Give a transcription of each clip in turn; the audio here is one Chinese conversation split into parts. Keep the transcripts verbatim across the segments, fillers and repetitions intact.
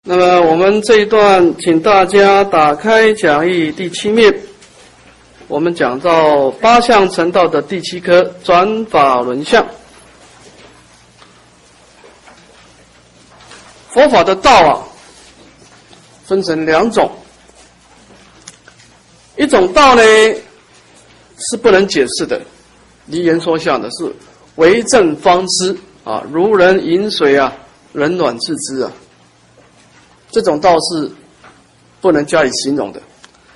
那么我们这一段，请大家打开讲义第七面，我们讲到八相成道的第七科转法轮相。佛法的道啊，分成两种，一种道呢是不能解释的，离言说相的，是为正方知啊，如人饮水啊，冷暖自知啊。这种道是不能加以形容的。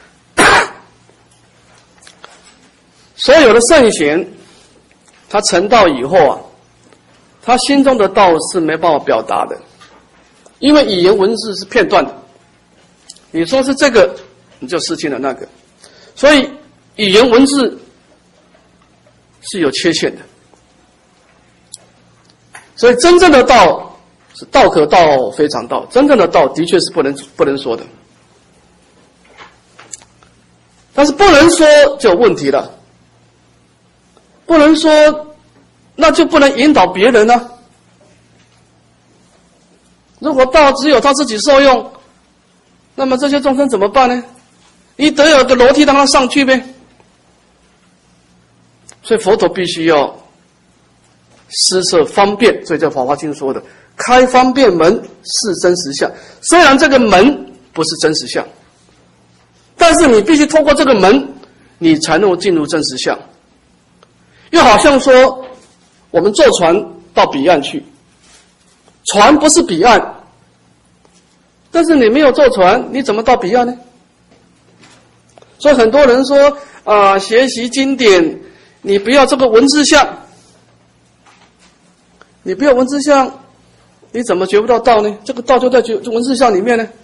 所有的圣贤，他成道以后啊，他心中的道是没办法表达的，因为语言文字是片段的。你说是这个，你就失去了那个，所以语言文字是有缺陷的。所以真正的道是道可道非常道，真正的道的确是不能不能说的，但是不能说就有问题了，不能说那就不能引导别人啊。如果道只有他自己受用，那么这些众生怎么办呢？你得有个楼梯让他上去呗。所以佛陀必须要施设方便，所以叫《法华经》说的开方便门是真实相。虽然这个门不是真实相，但是你必须透过这个门，你才能够进入真实相。又好像说我们坐船到彼岸去，船不是彼岸，但是你没有坐船，你怎么到彼岸呢？所以很多人说啊、呃，学习经典你不要这个文字相，你不要文字相，你怎么觉不到道呢？这个道就在文字相里面呢。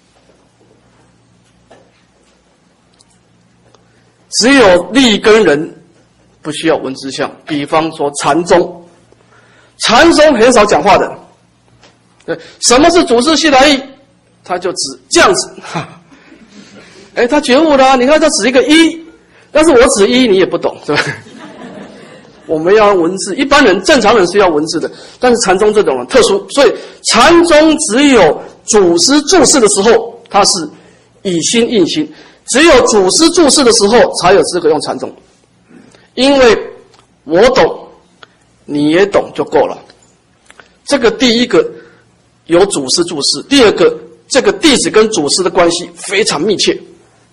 只有立根人不需要文字相，比方说禅宗，禅宗很少讲话的。对，什么是祖师西来意？他就指这样子，哎，他觉悟了，你看他指一个一，但是我指一你也不懂，对吧？我们要文字，一般人正常人是要文字的，但是禅宗这种人特殊，所以禅宗只有祖师注释的时候，他是以心印心，只有祖师注释的时候才有资格用禅宗，因为我懂，你也懂就够了。这个第一个有祖师注释，第二个这个弟子跟祖师的关系非常密切。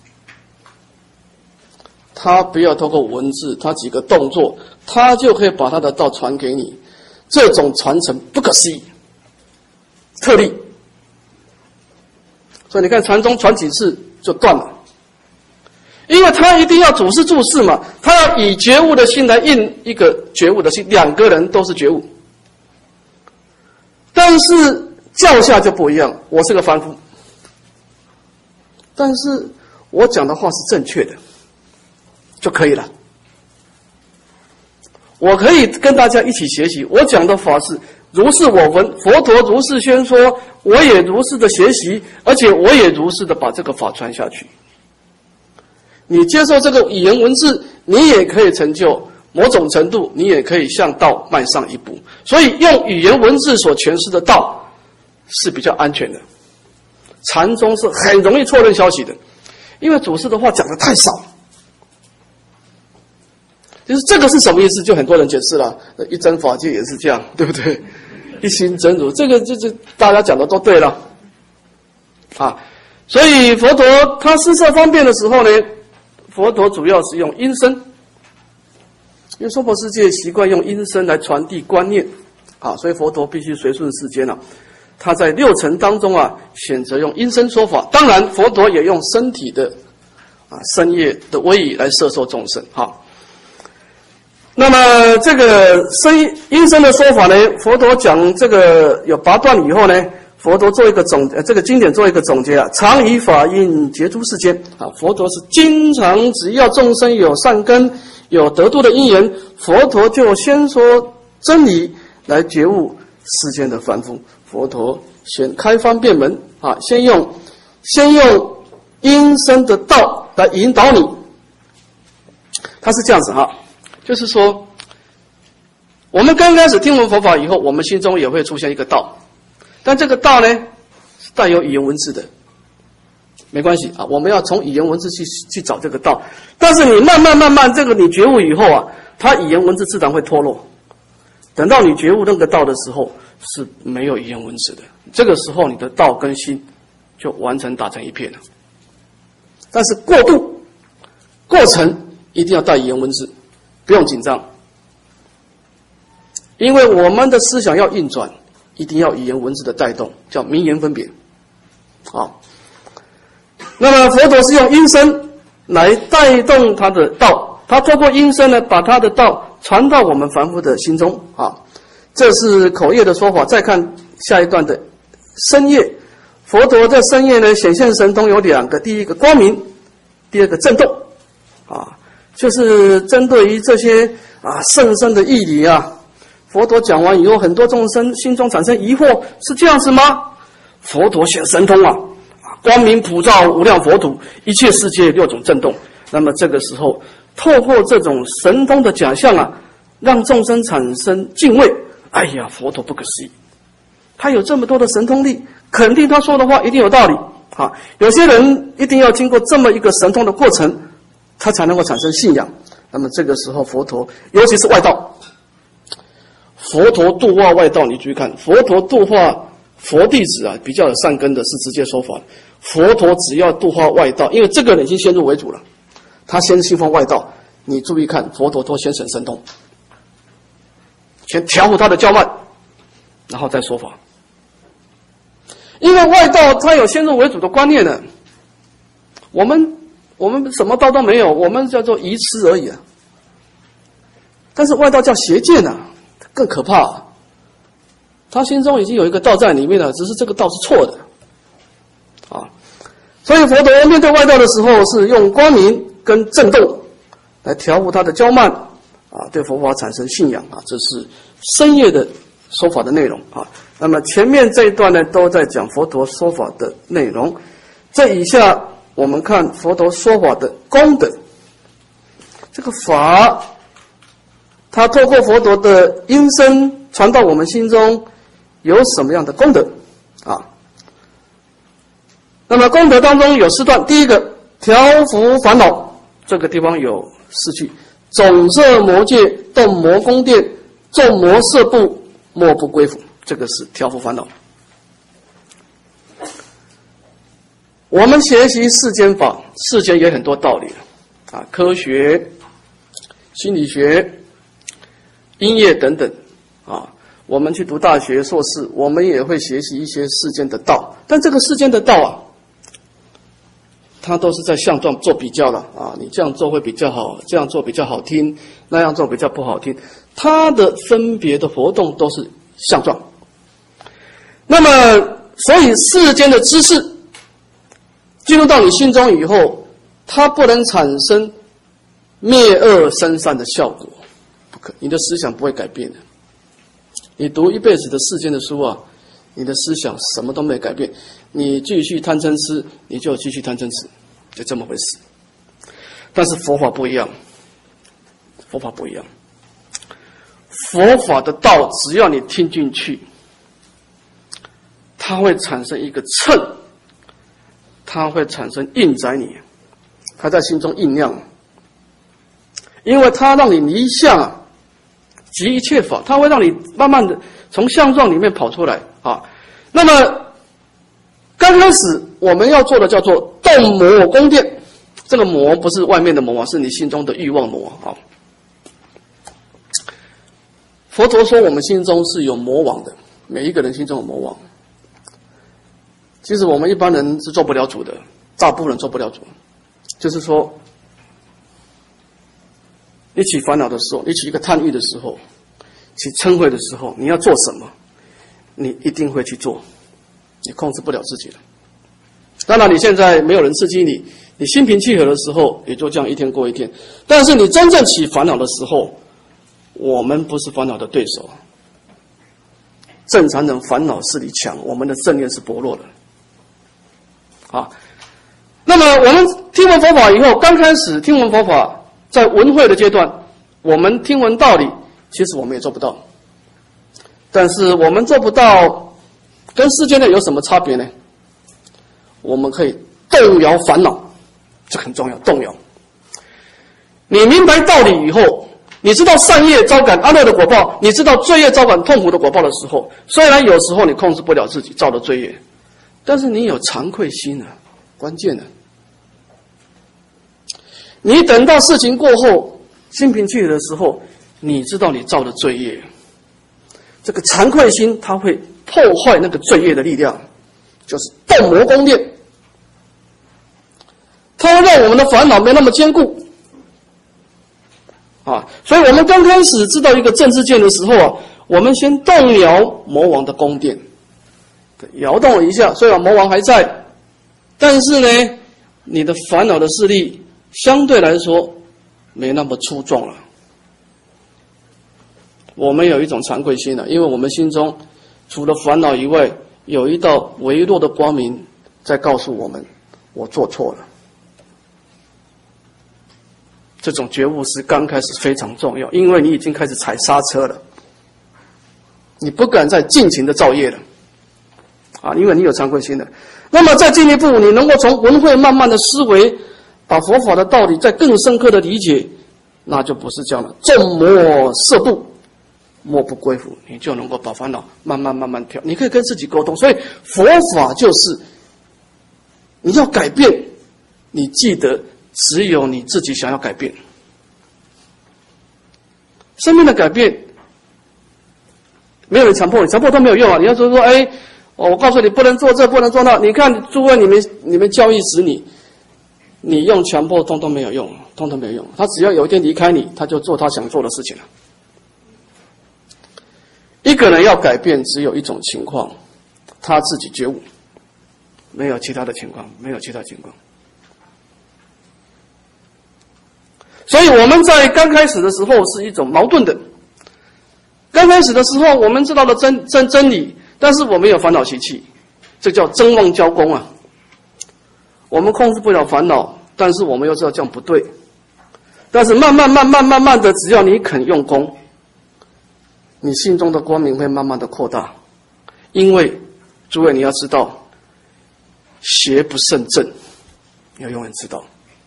他不要透过文字，他几个动作，他就可以把他的道传给你。这种传承不可思议，特例。所以你看禅宗传几次就断了，因为他一定要祖师注释嘛，他要以觉悟的心来印一个觉悟的心，两个人都是觉悟。但是教下就不一样，我是个凡夫，但是我讲的话是正确的就可以了。我可以跟大家一起学习，我讲的法是如是我闻，佛陀如是宣说，我也如是的学习，而且我也如是的把这个法传下去。你接受这个语言文字，你也可以成就某种程度，你也可以向道迈上一步。所以用语言文字所诠释的道是比较安全的。禅宗是很容易错认消息的，因为祖师的话讲的太少。就是这个是什么意思？就很多人解释了，一真法界也是这样，对不对？一心真如，这个就是大家讲的都对了啊。所以佛陀他施设方便的时候呢，佛陀主要是用音声，因为娑婆世界习惯用音声来传递观念啊，所以佛陀必须随顺世间啊。他在六尘当中啊，选择用音声说法。当然，佛陀也用身体的啊身业的威仪来摄受众生哈。那么这个声音声的说法呢，佛陀讲这个有八段以后呢，佛陀做一个总，呃，这个经典做一个总结啊，常以法音结诸世间啊。佛陀是经常只要众生有善根、有得度的因缘，佛陀就先说真理来觉悟世间的凡夫。佛陀先开方便门啊，先用先用音声的道来引导你。他是这样子哈。就是说，我们刚开始听闻佛法以后，我们心中也会出现一个道，但这个道呢， 带有语言文字的，没关系啊，我们要从语言文字去去找这个道。但是你慢慢慢慢这个你觉悟以后啊，它语言文字自然会脱落。等到你觉悟那个道的时候，是没有语言文字的。这个时候你的道跟心就完全打成一片了。但是过渡过程一定要带语言文字，不用紧张，因为我们的思想要运转，一定要语言文字的带动，叫名言分别。好，那么佛陀是用音声来带动他的道，他透过音声呢，把他的道传到我们凡夫的心中啊。这是口业的说法。再看下一段的身业，佛陀的身业呢，显现神通有两个，第一个光明，第二个震动啊，就是针对于这些啊甚深的义理啊，佛陀讲完以后，很多众生心中产生疑惑，是这样子吗？佛陀显神通啊，光明普照无量佛土，一切世界六种震动。那么这个时候，透过这种神通的假象啊，让众生产生敬畏。哎呀，佛陀不可思议，他有这么多的神通力，肯定他说的话一定有道理啊。有些人一定要经过这么一个神通的过程，他才能够产生信仰。那么这个时候，佛陀尤其是外道，佛陀度化外道，你注意看，佛陀度化佛弟子啊，比较有善根的是直接说法。佛陀只要度化外道，因为这个人已经先入为主了，他先信奉外道，你注意看，佛陀都先显神通，先调伏他的骄慢，然后再说法。因为外道他有先入为主的观念呢，我们我们什么道都没有，我们叫做愚痴而已啊。但是外道叫邪见啊，更可怕啊。他心中已经有一个道在里面了，只是这个道是错的啊。所以佛陀面对外道的时候，是用光明跟震动来调伏他的骄慢啊，对佛法产生信仰啊，这是深夜的说法的内容啊。那么前面这一段呢，都在讲佛陀说法的内容。这以下我们看佛陀说法的功德。这个法，它透过佛陀的音声传到我们心中，有什么样的功德啊？那么功德当中有四段，第一个调伏烦恼，这个地方有四句：总摄魔界，动魔宫殿，众魔摄部，莫不归服。这个是调伏烦恼。我们学习世间法，世间也很多道理啊，科学、心理学、音乐等等啊。我们去读大学、硕士，我们也会学习一些世间的道，但这个世间的道啊，它都是在相状做比较了啊，你这样做会比较好，这样做比较好听，那样做比较不好听，它的分别的活动都是相状。那么，所以世间的知识进入到你心中以后，它不能产生灭恶生善的效果，不可，你的思想不会改变的。你读一辈子的世间的书啊，你的思想什么都没改变，你继续贪嗔痴，你就继续贪嗔痴，就这么回事。但是佛法不一样，佛法不一样，佛法的道只要你听进去，它会产生一个秤，它会产生印载你，它在心中酝酿，因为它让你离相啊，即一切法，它会让你慢慢的从相状里面跑出来啊。那么刚开始我们要做的叫做动魔宫殿，这个魔不是外面的魔啊，是你心中的欲望魔啊。佛陀说我们心中是有魔王的，每一个人心中有魔王。其实我们一般人是做不了主的，大部分人做不了主。就是说，你起烦恼的时候，你起一个贪欲的时候，起嗔恚的时候，你要做什么，你一定会去做，你控制不了自己了。当然你现在没有人刺激你，你心平气和的时候，也就这样一天过一天。但是你真正起烦恼的时候，我们不是烦恼的对手。正常人烦恼势力强，我们的正念是薄弱的。啊，那么我们听闻佛法以后，刚开始听闻佛法，在闻慧的阶段，我们听闻道理，其实我们也做不到。但是我们做不到，跟世间的有什么差别呢？ 我们可以动摇烦恼，这很重要，动摇。你明白道理以后，你知道善业招感安乐的果报，你知道罪业招感痛苦的果报的时候，虽然有时候你控制不了自己造的罪业，但是你有惭愧心啊，关键的。你等到事情过后，心平气和的时候，你知道你造的罪业，这个惭愧心它会破坏那个罪业的力量，就是动魔宫殿，它会让我们的烦恼没那么坚固啊。所以我们刚开始知道一个正知见的时候啊，我们先动摇魔王的宫殿，摇动了一下，虽然魔王还在，但是呢，你的烦恼的势力相对来说没那么粗壮了。我们有一种惭愧心了，因为我们心中除了烦恼以外，有一道微弱的光明在告诉我们，我做错了。这种觉悟是刚开始非常重要，因为你已经开始踩刹车了，你不敢再尽情的造业了啊，因为你有惭愧心了。那么再进一步，你能够从文慧慢慢的思维，把佛法的道理再更深刻的理解，那就不是这样了。众魔摄部，莫不归服，你就能够把烦恼慢慢慢慢调。你可以跟自己沟通，所以佛法就是你要改变，你记得只有你自己想要改变。生命的改变，没有人强迫你，强迫都没有用啊！你要说说，哎，我告诉你不能做这，不能做那。你看诸位，你们你们教育使你，你用强迫通通没有用，通通没有用。他只要有一天离开你，他就做他想做的事情了。一个人要改变，只有一种情况，他自己觉悟，没有其他的情况，没有其他情况。所以我们在刚开始的时候是一种矛盾的。刚开始的时候，我们知道了真真真理，但是我们有烦恼习气，这叫真妄交功啊。我们控制不了烦恼，但是我们又知道这样不对。但是慢慢慢慢慢慢的，只要你肯用功，你心中的光明会慢慢的扩大。因为诸位你要知道，邪不胜正，你要永远知道。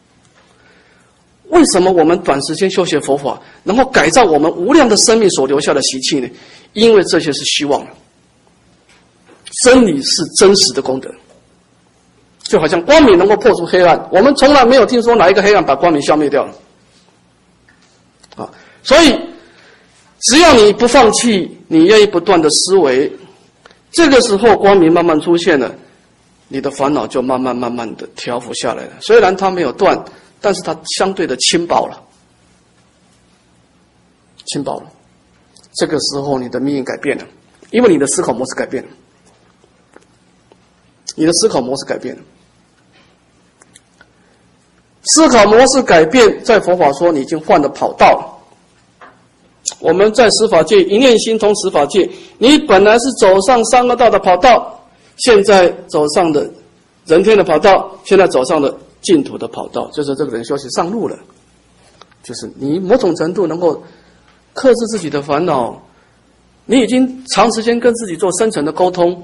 为什么我们短时间修学佛法，能够改造我们无量的生命所留下的习气呢？因为这些是虚妄的，真理是真实的功德。就好像光明能够破除黑暗，我们从来没有听说哪一个黑暗把光明消灭掉了。啊，所以只要你不放弃，你愿意不断的思维，这个时候光明慢慢出现了，你的烦恼就慢慢慢慢的调伏下来了。虽然它没有断，但是它相对的轻薄了，轻薄了。这个时候你的命运改变了，因为你的思考模式改变了，你的思考模式改变了。思考模式改变，在佛法说你已经换了跑道了。我们在十法界一念心通十法界，你本来是走上三恶道的跑道，现在走上的人天的跑道，现在走上的净土的跑道，就是这个人修行上路了，就是你某种程度能够克制自己的烦恼，你已经长时间跟自己做深层的沟通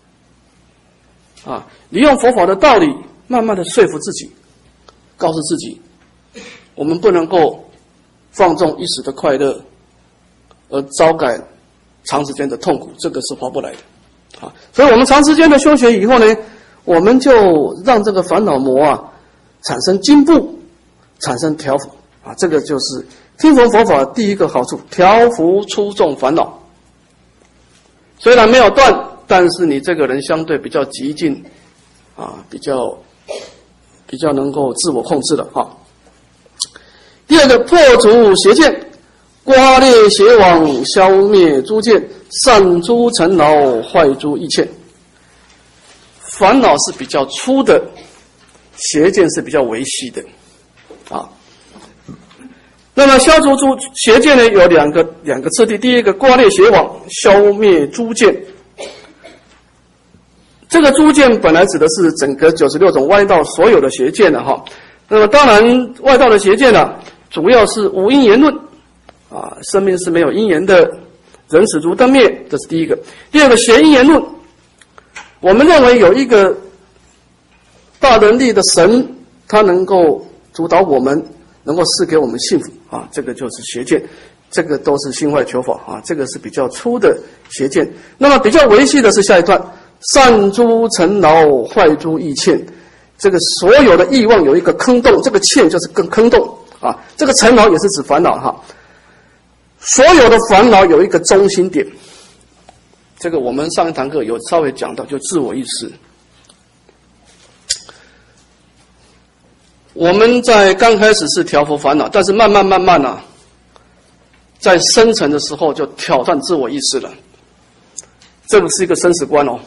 啊，你用佛法的道理慢慢的说服自己，告诉自己我们不能够放纵一时的快乐而招感长时间的痛苦，这个是划不来的啊。所以我们长时间的修学以后呢，我们就让这个烦恼魔啊产生进步，产生调伏啊，这个就是听闻佛法第一个好处，调伏出众烦恼。虽然没有断，但是你这个人相对比较极静啊，比较比较能够自我控制了啊。第二个，破除邪见，刮裂邪网，消灭诸见，散诸尘劳，坏诸意见。烦恼是比较粗的，邪见是比较微细的啊。那么消除诸邪见呢，有两个两个次第。第一个，刮裂邪网，消灭诸见。这个诸见本来指的是整个九十六种外道所有的邪见的哈。那么当然外道的邪见呢，主要是无因缘论啊，生命是没有因缘的，人死如灯灭，这是第一个。第二个，邪因缘论，我们认为有一个大能力的神，他能够主导我们，能够赐给我们幸福啊，这个就是邪见，这个都是心坏求法啊，这个是比较粗的邪见。那么比较维系的是下一段，善诸尘劳，坏诸意欠。这个所有的欲望有一个坑洞，这个欠就是跟坑洞啊，这个尘劳也是指烦恼哈。所有的烦恼有一个中心点，这个我们上一堂课有稍微讲到，就自我意识。我们在刚开始是调伏烦恼，但是慢慢慢慢啊，在深层的时候就挑战自我意识了，这不是一个生死观哦。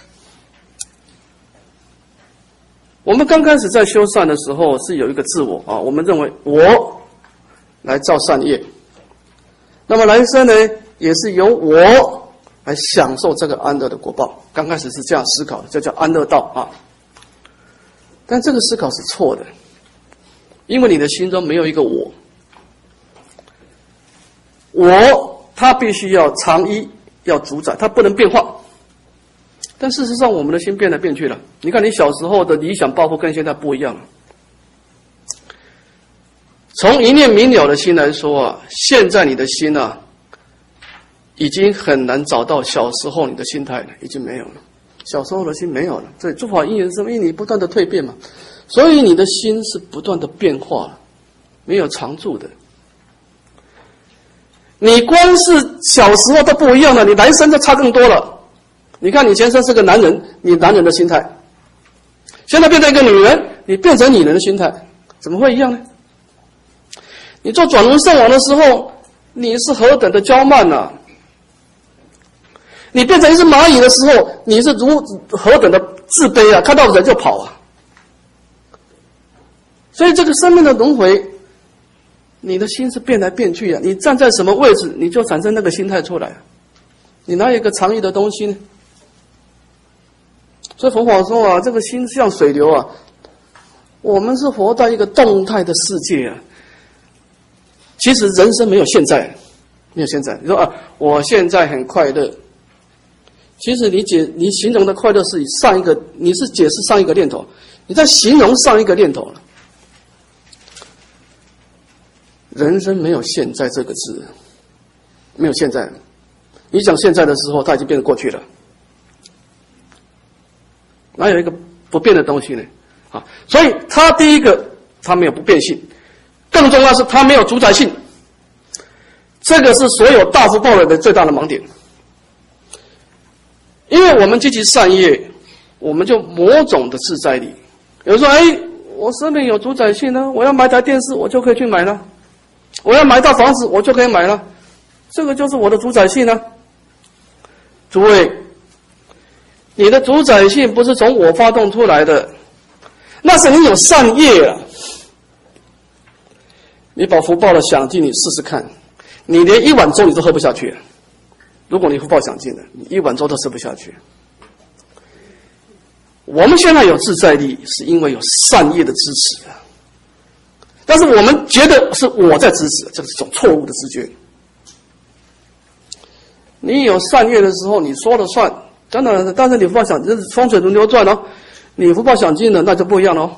我们刚开始在修善的时候是有一个自我啊，我们认为我来造善业，那么来生呢也是由我来享受这个安乐的果报。刚开始是这样思考的，这叫安乐道啊。但这个思考是错的，因为你的心中没有一个我，我它必须要常依，要主宰，它不能变化。但事实上我们的心变来变去了，你看你小时候的理想抱负跟现在不一样了。从一念明了的心来说啊，现在你的心啊已经很难找到小时候你的心态了，已经没有了，小时候的心没有了。所以诸法因缘生，因为你不断的蜕变嘛，所以你的心是不断的变化了，没有常住的。你光是小时候都不一样了，你来生就差更多了。你看你前生是个男人，你男人的心态，现在变成一个女人，你变成女人的心态，怎么会一样呢？你做转轮圣王的时候，你是何等的骄慢啊，你变成一只蚂蚁的时候，你是如何等的自卑啊，看到人就跑啊。所以这个生命的轮回，你的心是变来变去啊，你站在什么位置，你就产生那个心态出来，你哪有一个常意的东西呢？所以佛法说啊，这个心像水流啊，我们是活在一个动态的世界啊。其实人生没有现在，没有现在。你说啊，我现在很快乐，其实你解你形容的快乐是以上一个，你是解释上一个念头，你在形容上一个念头了。人生没有现在这个字，没有现在。你讲现在的时候，它已经变成过去了。哪有一个不变的东西呢？啊，所以它第一个，它没有不变性，更重要是它没有主宰性。这个是所有大福报人的最大的盲点。因为我们积极善业，我们就某种的自在力。有人说，哎，我生命有主宰性呢，我要买台电视，我就可以去买了；我要买套房子，我就可以买了。这个就是我的主宰性呢。诸位，你的主宰性不是从我发动出来的，那是你有善业啊。你把福报的享尽，你试试看，你连一碗粥你都喝不下去。如果你福报享尽了，你一碗粥都吃不下去。我们现在有自在力，是因为有善业的支持的。但是我们觉得是我在支持，这是一种错误的直觉。你有善业的时候，你说了算，当然，但是你福报享，这是风水轮流转哦。你福报享尽了，那就不一样了哦。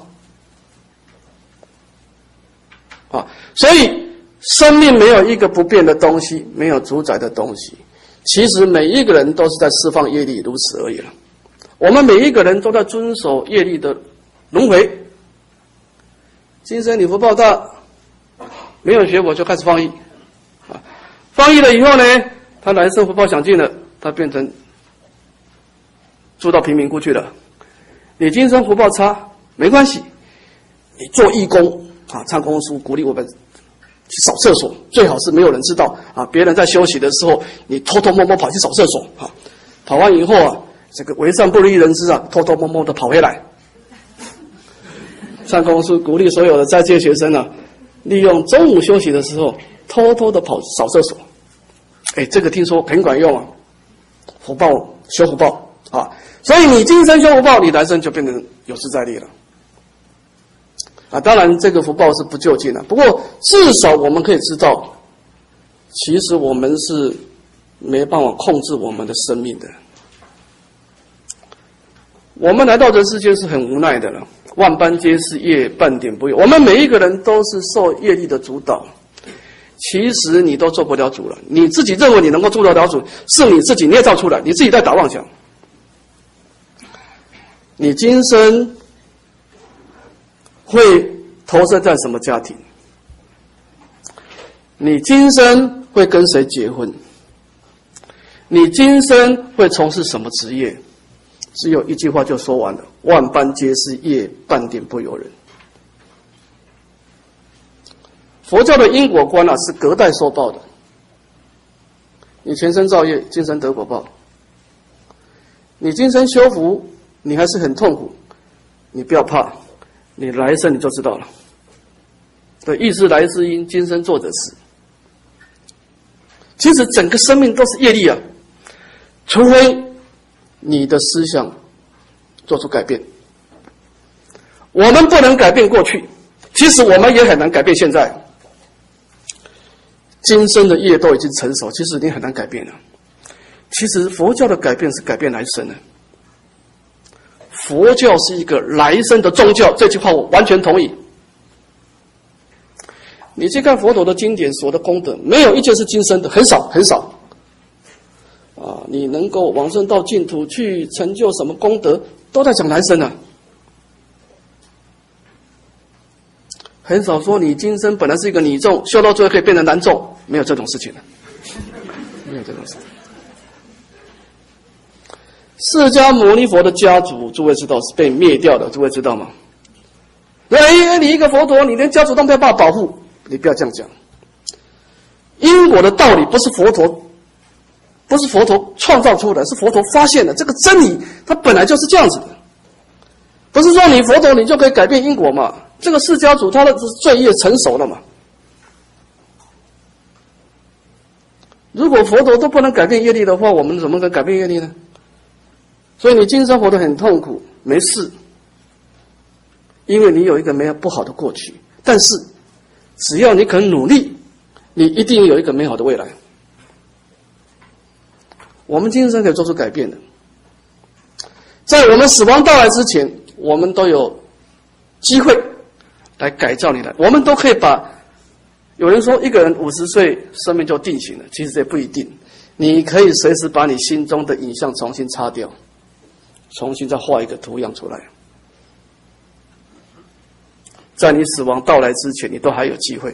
啊，所以生命没有一个不变的东西，没有主宰的东西。其实每一个人都是在释放业力，如此而已了。我们每一个人都在遵守业力的轮回。今生你福报大，没有学我就开始放逸，啊，放逸了以后呢，他来生福报享尽了，他变成住到贫民窟去了。你今生福报差没关系，你做义工啊，唱公书，鼓励我们去扫厕所，最好是没有人知道啊。别人在休息的时候，你偷偷摸摸跑去扫厕所啊，跑完以后啊，这个为善不利人知啊，偷偷摸摸的跑回来。唱公书鼓励所有的在职学生啊，利用中午休息的时候，偷偷的跑扫厕所。哎，这个听说很管用啊，福报修福报啊。所以你今生修福报，你来生就变成有自在力了。啊，当然这个福报是不究竟的，不过至少我们可以知道，其实我们是没办法控制我们的生命的。我们来到这世界是很无奈的了万般皆是业，半点不有。我们每一个人都是受业力的主导，其实你都做不了主了。你自己认为你能够做得了主，是你自己捏造出来，你自己在打妄想。你今生会投射在什么家庭？你今生会跟谁结婚？你今生会从事什么职业？只有一句话就说完了：万般皆是业，半点不由人。佛教的因果观啊，是隔代受报的。你前生造业，今生得果报。你今生修福，你还是很痛苦，你不要怕，你来生你就知道了。对，欲知来之因，今生做的事。其实整个生命都是业力啊，除非你的思想做出改变。我们不能改变过去，其实我们也很难改变现在。今生的业都已经成熟，其实你很难改变了。其实佛教的改变是改变来生的。佛教是一个来生的宗教，这句话我完全同意。你去看佛陀的经典，所有的功德，没有一件是今生的，很少很少。啊，你能够往生到净土去成就什么功德，都在讲来生啊。很少说你今生本来是一个女众，修到最后可以变成男众，没有这种事情的，没有这种事情。释迦牟尼佛的家族，诸位知道是被灭掉的，诸位知道吗？哎，你一个佛陀，你连家族都没有办法保护，你不要这样讲。因果的道理不是佛陀，不是佛陀创造出来，是佛陀发现的。这个真理它本来就是这样子的，不是说你佛陀你就可以改变因果嘛？这个释迦族他的罪业成熟了嘛？如果佛陀都不能改变业力的话，我们怎么能改变业力呢？所以你今生活得很痛苦，没事，因为你有一个没有不好的过去。但是只要你肯努力，你一定有一个美好的未来。我们今生可以做出改变的，在我们死亡到来之前，我们都有机会来改造你的。我们都可以把，有人说一个人五十岁生命就定型了，其实这不一定。你可以随时把你心中的影像重新擦掉，重新再画一个图样出来。在你死亡到来之前，你都还有机会。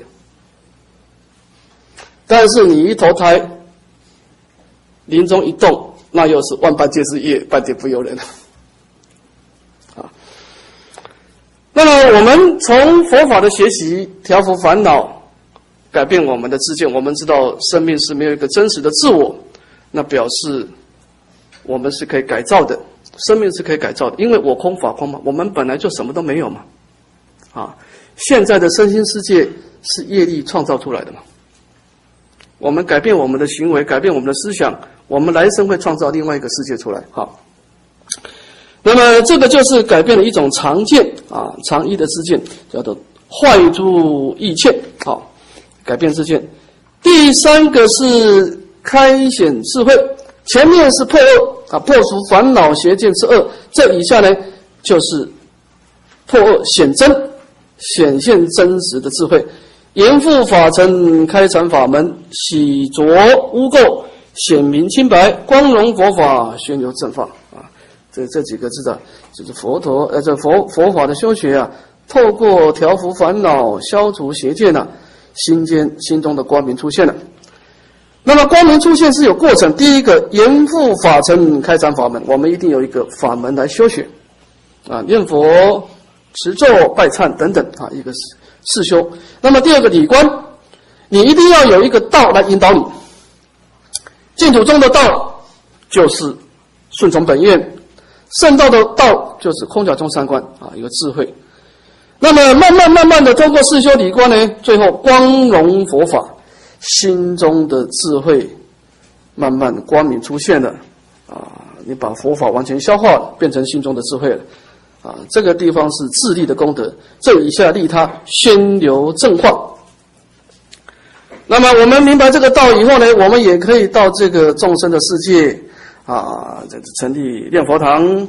但是你一投胎，临终一动，那又是万般皆是业，半点不由人。啊，那么我们从佛法的学习调伏烦恼，改变我们的知见，我们知道生命是没有一个真实的自我，那表示我们是可以改造的，生命是可以改造的，因为我空法空嘛，我们本来就什么都没有嘛。啊，现在的身心世界是业力创造出来的嘛。我们改变我们的行为，改变我们的思想，我们来生会创造另外一个世界出来。好，那么这个就是改变了一种常见啊，常依的知见，叫做坏诸意见。好，改变知见。第三个是开显智慧，前面是破恶啊，破除烦恼邪见之恶，这以下呢就是破恶显真，显现真实的智慧。严复法尘，开阐法门，洗濯污垢，显明清白，光荣佛法，宣流正法啊！这这几个字的，就是佛陀呃，这佛佛法的修学啊，透过调伏烦恼，消除邪见啊，心间心中的光明出现了。那么光明出现是有过程，第一个严复法尘，开阐法门，我们一定有一个法门来修学啊，念佛、持咒、拜忏等等啊，一个是。世修。那么第二个理观，你一定要有一个道来引导你。净土中的道就是顺从本愿，圣道的道就是空假中三观啊，一个智慧。那么慢慢慢慢的通过世修理观呢，最后光荣佛法，心中的智慧慢慢光明出现了啊，你把佛法完全消化了，变成心中的智慧了。啊，这个地方是自利的功德，这以下利他，宣流正化。那么我们明白这个道以后呢，我们也可以到这个众生的世界啊，成立念佛堂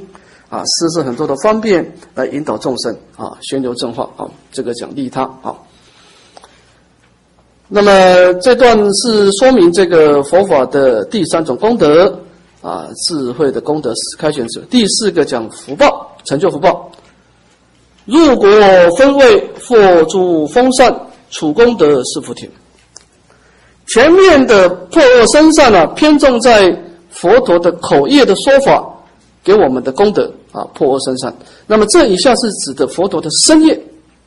啊，施设很多的方便来引导众生啊，宣流正化啊，这个讲利他啊。那么这段是说明这个佛法的第三种功德啊，智慧的功德开显者。第四个讲福报，成就福报。入果分位，获诸丰善，处功德是福田。前面的破恶生善啊，偏重在佛陀的口业的说法给我们的功德啊，破恶生善。那么这以下是指的佛陀的身业。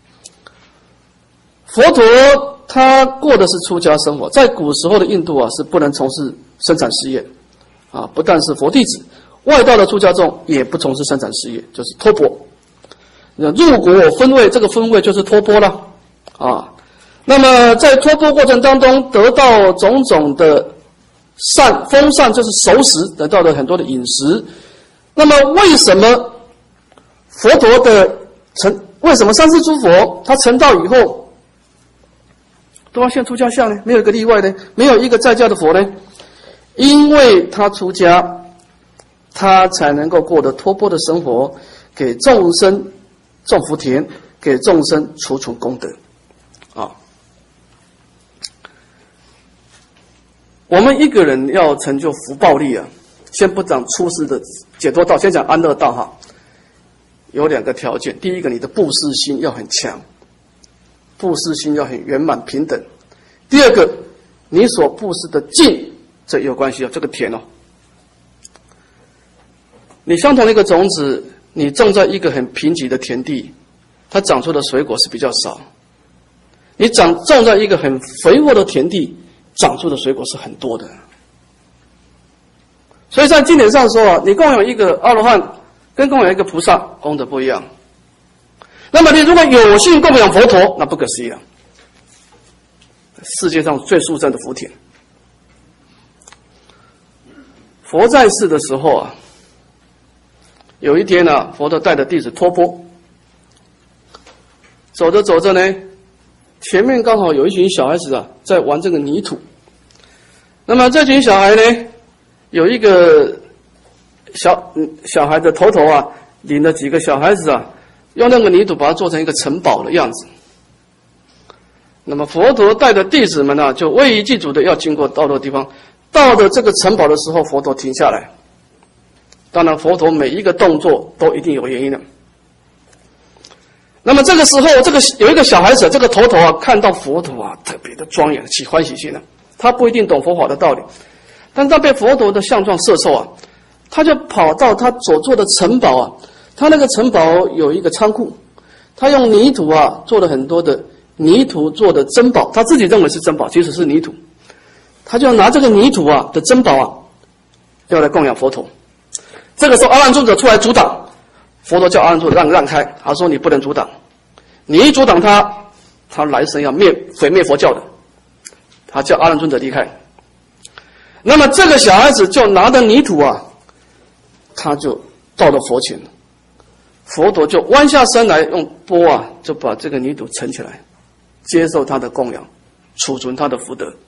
佛陀他过的是出家生活，在古时候的印度啊，是不能从事生产事业啊，不但是佛弟子，外道的出家众也不从事生产事业，就是托钵。入果分位，这个分位就是托钵了啊。那么在托钵过程当中，得到种种的善丰善，就是熟食，得到了很多的饮食。那么为什么佛陀的成，为什么三世诸佛他成道以后都要现出家相呢？没有一个例外呢？没有一个在家的佛呢？因为他出家，他才能够过得托钵的生活，给众生种福田，给众生储存功德啊。我们一个人要成就福报力啊，先不讲出世的解脱道，先讲安乐道哈。有两个条件，第一个，你的布施心要很强，布施心要很圆满平等。第二个，你所布施的境，这有关系哦，这个田哦。你相同的一个种子，你种在一个很贫瘠的田地，它长出的水果是比较少；你长种在一个很肥沃的田地，长出的水果是很多的。所以在经典上说啊，你供养一个阿罗汉，跟供养一个菩萨功德不一样。那么你如果有幸供养佛陀，那不可思议了，世界上最殊胜的福田。佛在世的时候啊，有一天啊，佛陀带着弟子托钵，走着走着呢，前面刚好有一群小孩子啊，在玩这个泥土。那么这群小孩呢，有一个小小孩的头头啊，领了几个小孩子啊，用那个泥土把它做成一个城堡的样子。那么佛陀带着弟子们呢、啊，就位移祭祖的要经过到的地方，到了这个城堡的时候，佛陀停下来。当然，佛陀每一个动作都一定有原因的。那么这个时候，这个有一个小孩子，这个头头啊，看到佛陀啊，特别的庄严，起欢喜心了。他不一定懂佛法的道理，但是他被佛陀的相状摄受啊，他就跑到他所做的城堡啊，他那个城堡有一个仓库，他用泥土啊做了很多的泥土做的珍宝，他自己认为是珍宝，其实是泥土。他就拿这个泥土啊的珍宝啊，要来供养佛陀。这个时候阿难尊者出来阻挡，佛陀叫阿难尊者让让开，他说你不能阻挡，你一阻挡他，他来生要灭毁灭佛教的。他叫阿难尊者离开。那么这个小孩子就拿着泥土啊，他就到了佛前，佛陀就弯下身来，用钵啊就把这个泥土盛起来，接受他的供养，储存他的福德。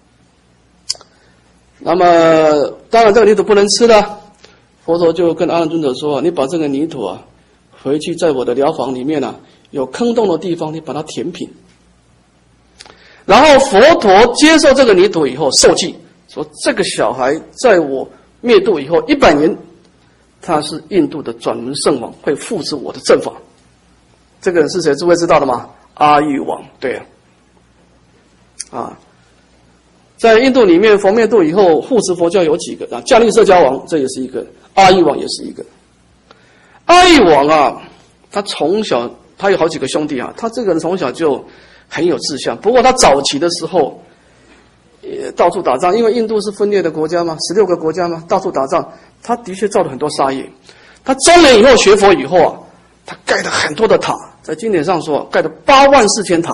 那么当然这个泥土不能吃了，佛陀就跟阿难尊者说，你把这个泥土啊回去在我的疗房里面啊，有坑洞的地方你把它填平。然后佛陀接受这个泥土以后受记，说这个小孩在我灭度以后一百年，他是印度的转轮圣王，会复制我的正法。这个人是谁？诸位知道的吗？阿育王。对啊，啊，在印度里面佛灭度以后护持佛教有几个啊？迦利舍迦王这也是一个，阿育王也是一个。阿育王啊，他从小他有好几个兄弟啊，他这个人从小就很有志向。不过他早期的时候也到处打仗，因为印度是分裂的国家嘛，十六个国家嘛，到处打仗，他的确造了很多杀业。他中年以后学佛以后啊，他盖了很多的塔，在经典上说盖了八万四千塔，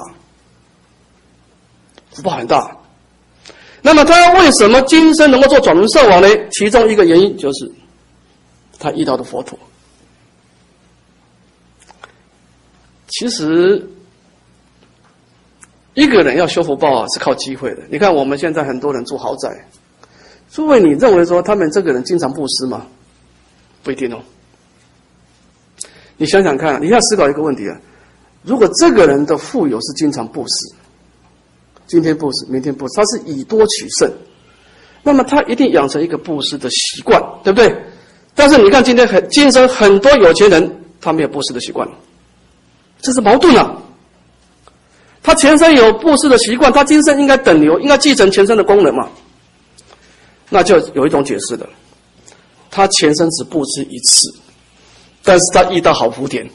福报很大。那么他为什么今生能够做转轮圣王呢？其中一个原因就是他遇到的佛陀。其实一个人要修福报啊，是靠机会的。你看我们现在很多人住豪宅，诸位，你认为说他们这个人经常布施吗？不一定哦。 你想想看，你要思考一个问题啊，如果这个人的富有是经常布施，今天布施，明天布施，他是以多取胜，那么他一定养成一个布施的习惯，对不对？但是你看今天很今生很多有钱人，他没有布施的习惯，这是矛盾啊。他前生有布施的习惯，他今生应该等流，应该继承前生的功能嘛。那就有一种解释的，他前生只布施一次，但是他遇到好福田，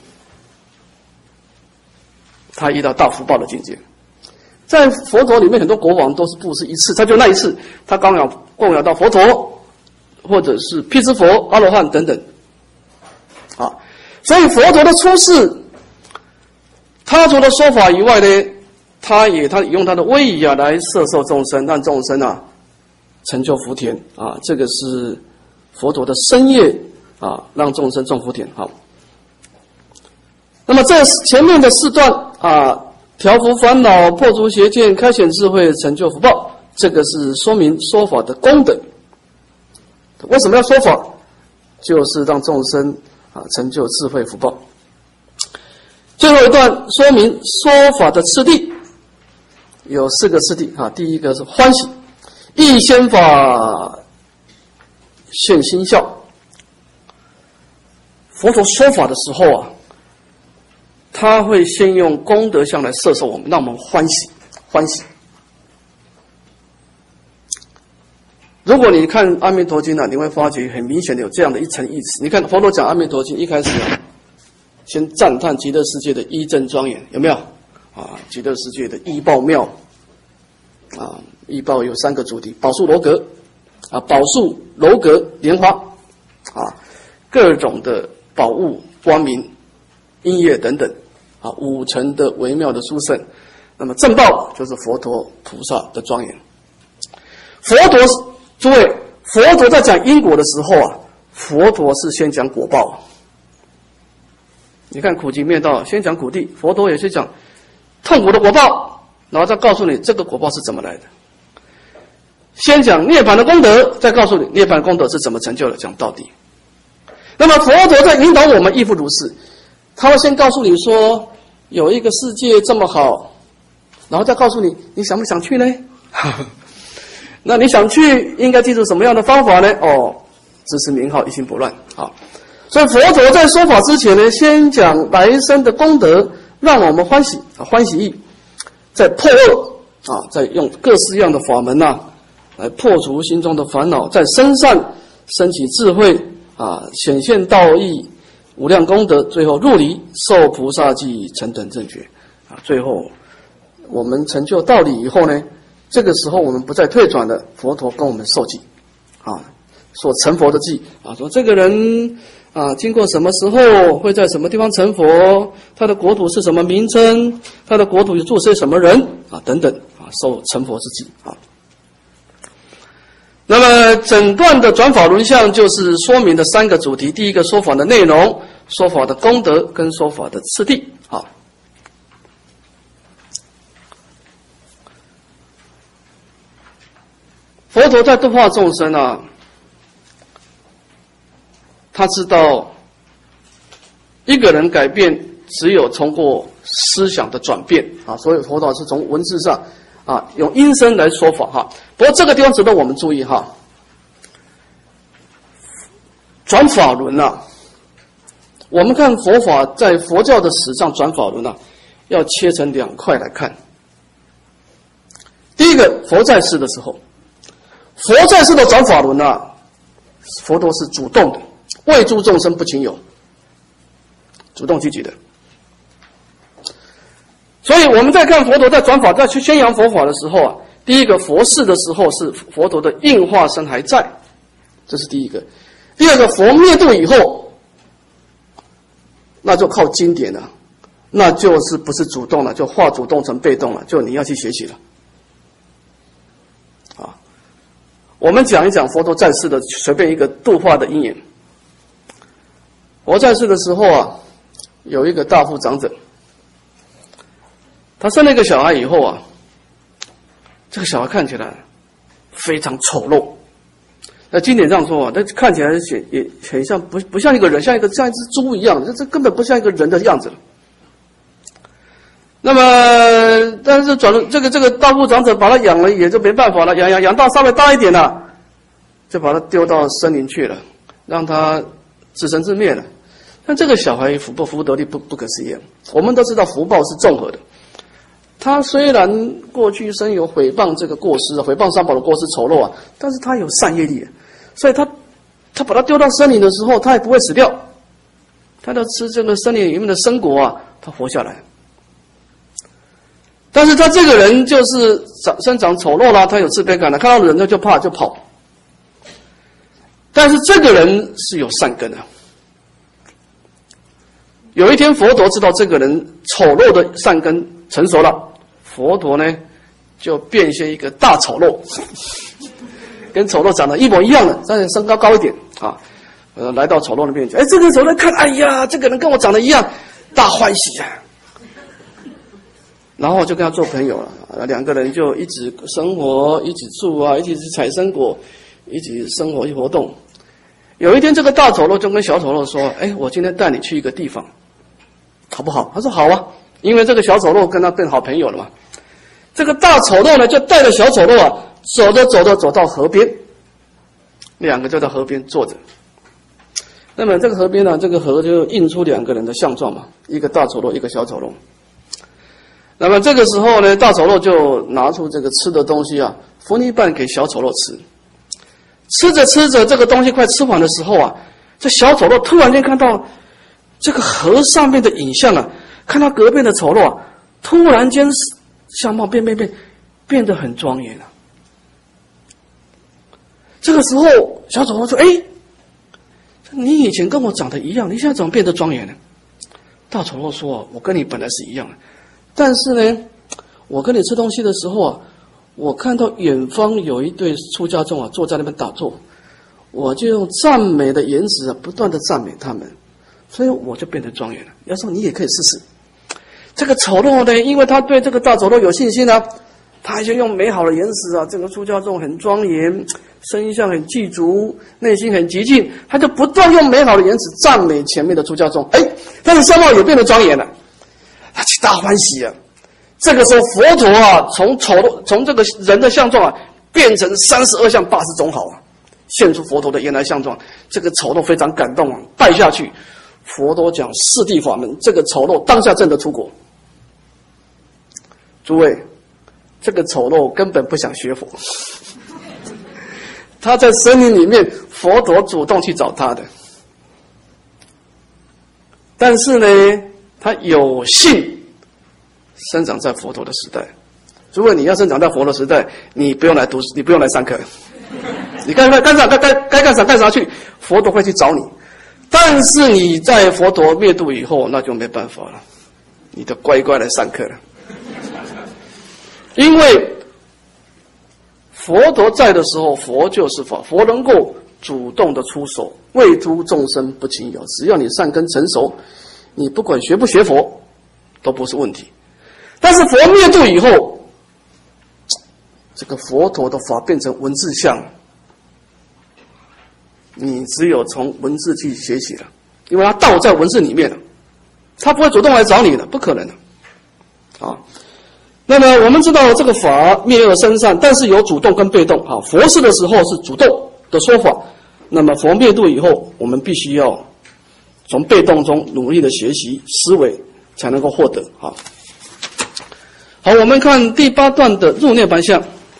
他遇到大福报的境界。在佛陀里面，很多国王都是布施一次，他就那一次，他刚要供养到佛陀，或者是辟支佛、阿罗汉等等，啊，所以佛陀的出世，他除了说法以外呢，他也他用他的威仪啊来摄受众生，让众生啊成就福田啊，这个是佛陀的身业啊，让众生种福田。好，那么这前面的四段啊。调伏烦恼，破除邪见，开显智慧，成就福报，这个是说明说法的功德。为什么要说法？就是让众生啊成就智慧福报。最后一段说明说法的次第，有四个次第啊。第一个是欢喜，忆先法现心效。佛陀说法的时候啊，他会先用功德相来摄受我们，让我们欢喜欢喜。如果你看《阿弥陀经》啊，你会发觉很明显的有这样的一层意思。你看佛陀讲《阿弥陀经》一开始啊，先赞叹极乐世界的依正庄严，有没有啊？极乐世界的依报妙啊，依报有三个主题：宝树楼阁啊，宝树楼阁莲花啊，各种的宝物光明音乐等等。啊，五层的微妙的殊胜，那么正报就是佛陀菩萨的庄严。佛陀，诸位，佛陀在讲因果的时候啊，佛陀是先讲果报。你看苦集灭道，先讲苦地，佛陀也是讲痛苦的果报，然后再告诉你这个果报是怎么来的。先讲涅槃的功德，再告诉你涅槃功德是怎么成就的，讲到底。那么佛陀在引导我们亦复如是。他会先告诉你说有一个世界这么好，然后再告诉你你想不想去呢？那你想去应该记住什么样的方法呢？哦，支持名号，一心不乱。好，所以佛陀在说法之前呢，先讲来生的功德，让我们欢喜啊，欢喜意，再破恶啊，再用各式样的法门呐、啊，来破除心中的烦恼，在身上升起智慧啊，显现道义。无量功德，最后入离受菩萨记，成等正觉啊！最后我们成就道理以后呢，这个时候我们不再退转了，佛陀跟我们受记啊，所成佛的记啊，说这个人啊，经过什么时候会在什么地方成佛，他的国土是什么名称，他的国土有住些什么人啊，等等啊，受成佛之记啊。那么整段的转法轮相就是说明的三个主题：第一个说法的内容，说法的功德跟说法的次第。好，佛陀在度化众生啊，他知道一个人改变只有通过思想的转变啊，所以佛陀是从文字上啊，用音声来说法哈。不过这个地方值得我们注意哈。转法轮啊，我们看佛法在佛教的史上转法轮啊，要切成两块来看。第一个，佛在世的时候，佛在世的转法轮啊，佛陀是主动的，为诸众生不轻有，主动积极的。所以我们在看佛陀在转法，在去宣扬佛法的时候啊，第一个佛世的时候是佛陀的应化身还在，这是第一个。第二个，佛灭度以后，那就靠经典了，那就是不是主动了，就化主动成被动了，就你要去学习了。啊，我们讲一讲佛陀在世的随便一个度化的因缘。佛在世的时候啊，有一个大富长者。他生了一个小孩以后啊，这个小孩看起来非常丑陋， 那经典这样说啊，那看起来也也很像不不像一个人，像一个像一只猪一样，这这根本不像一个人的样子。那么，但是转这个这个道部长者把它养了，也就没办法了，养养养到稍微大一点了，就把它丢到森林去了，让它自生自灭了。但这个小孩福报福德力不不可思议。我们都知道福报是综合的，他虽然过去生有毁谤这个过失，毁谤三宝的过失丑陋啊，但是他有善业力，所以他他把他丢到森林的时候，他也不会死掉，他要吃这个森林里面的生果啊，他活下来。但是他这个人就是长生长丑陋啦，他有自卑感了，看到人呢就怕就跑。但是这个人是有善根的。有一天佛陀知道这个人丑陋的善根成熟了，佛陀呢就变现一个大丑陋，跟丑陋长得一模一样的，但是身高高一点啊，呃，来到丑陋的面前，哎，这个丑陋看，哎呀，这个人跟我长得一样，大欢喜啊！然后就跟他做朋友了，两个人就一起生活，一起住啊，一起采生果，一起生活一活动。有一天，这个大丑陋就跟小丑陋说：“哎，我今天带你去一个地方，好不好？”他说：“好啊。”因为这个小丑陋跟他变好朋友了嘛。这个大丑陋呢，就带着小丑陋啊，走着走着走到河边，两个就在河边坐着。那么这个河边呢，这个河就映出两个人的相状嘛，一个大丑陋，一个小丑陋。那么这个时候呢，大丑陋就拿出这个吃的东西啊，分一半给小丑陋吃。吃着吃着，这个东西快吃完的时候啊，这小丑陋突然间看到这个河上面的影像啊，看到隔壁的丑陋啊，突然间相貌变变变，变得很庄严了。这个时候，小丑陋说：“哎，你以前跟我长得一样，你现在怎么变得庄严了？”大丑陋说：“我跟你本来是一样的。但是呢，我跟你吃东西的时候啊，我看到远方有一对出家众啊，坐在那边打坐，我就用赞美的言辞啊，不断的赞美他们，所以我就变得庄严了。要说你也可以试试。”这个丑陋呢，因为他对这个大丑陋有信心啊，他就用美好的言辞啊，这个出家众很庄严，身相很具足，内心很极静，他就不断用美好的言辞赞美前面的出家众，哎，他的相貌也变得庄严了。他大欢喜啊！这个时候，佛陀啊，从丑陋，从这个人的相状啊，变成三十二相八十种好啊，现出佛陀的原来相状。这个丑陋非常感动啊，拜下去。佛陀讲四谛法门，这个丑陋当下证得出国。诸位，这个丑陋根本不想学佛，他在森林里面，佛陀主动去找他的，但是呢，他有幸生长在佛陀的时代。如果你要生长在佛的时代，你不用来读，你不用来上课，你该干干啥该该该干啥干啥去，佛陀会去找你。但是你在佛陀灭度以后，那就没办法了，你得乖乖来上课了。因为佛陀在的时候，佛就是法，佛能够主动的出手，为诸众生不轻摇。只要你善根成熟，你不管学不学佛都不是问题。但是佛灭度以后，这个佛陀的法变成文字相，你只有从文字去学习了，因为他道在文字里面了，他不会主动来找你的，不可能的啊。那么我们知道这个法灭恶生善，但是有主动跟被动啊。佛事的时候是主动的说法，那么佛灭度以后，我们必须要从被动中努力的学习思维，才能够获得啊。好，我们看第八段的入涅槃相。